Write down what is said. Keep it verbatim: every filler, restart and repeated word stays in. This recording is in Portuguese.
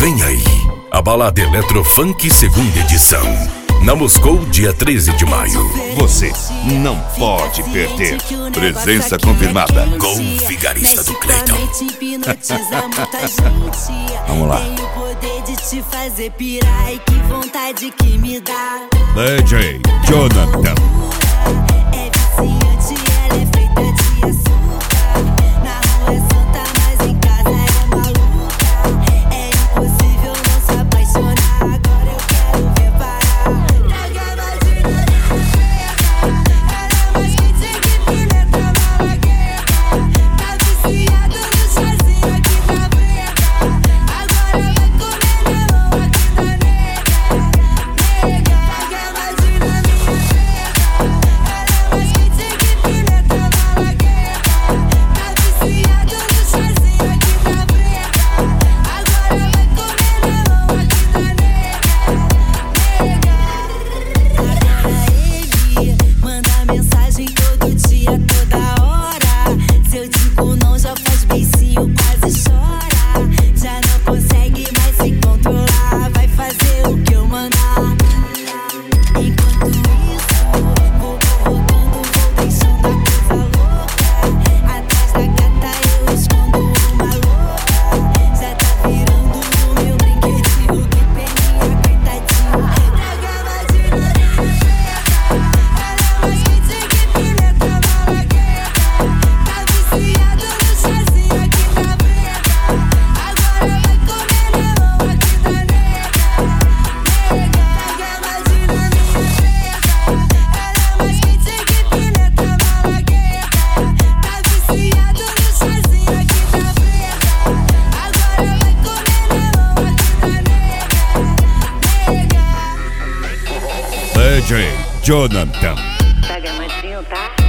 Vem aí, a balada Eletrofunk segunda edição. Na Moscou, dia treze de maio. Você não pode perder. Presença confirmada. Com o vigarista do Cleiton. Vamos lá. Tenho o poder de te fazer pirar e que vontade que me dá. D J Jonathan. É viciante, ela é feita de açúcar. Na rua é santa, mas em casa é maluca. É impossível não se apaixonar. Agora eu quero ver parar. Traga mais de ela é mais quente que pimenta na bagueta. Tá viciado no chazinho aqui da preta. Agora vai comer limão aqui da nega. Nega, traga mais de ela é mais quente que pimenta na bagueta. Tá viciado no chazinho aqui da preta. Agora vai comer limão aqui da nega. Nega, ele manda mensagem todo dia, toda hora. Se eu digo não, já faz beicinho, quase chora. Já não consegue mais se controlar. Vai fazer o que eu mandar. Enquanto isso, vou provocando, vou deixando a coisa louca. Atrás da gata eu escondo uma louca. Já tá virando o meu brinquedinho. Que peninha, coitadinho. Traga mais de ela é mais quente que pimenta na bagueta. Tá viciado no chazinho aqui da preta. Agora vai comer limão aqui da nega. Nega, traga mais de ela é mais quente que pimenta na bagueta. Tá viciado no chazinho aqui da preta. Agora vai comer limão aqui da nega. Nega. D J Jonathan. Tá gamadinho, tá?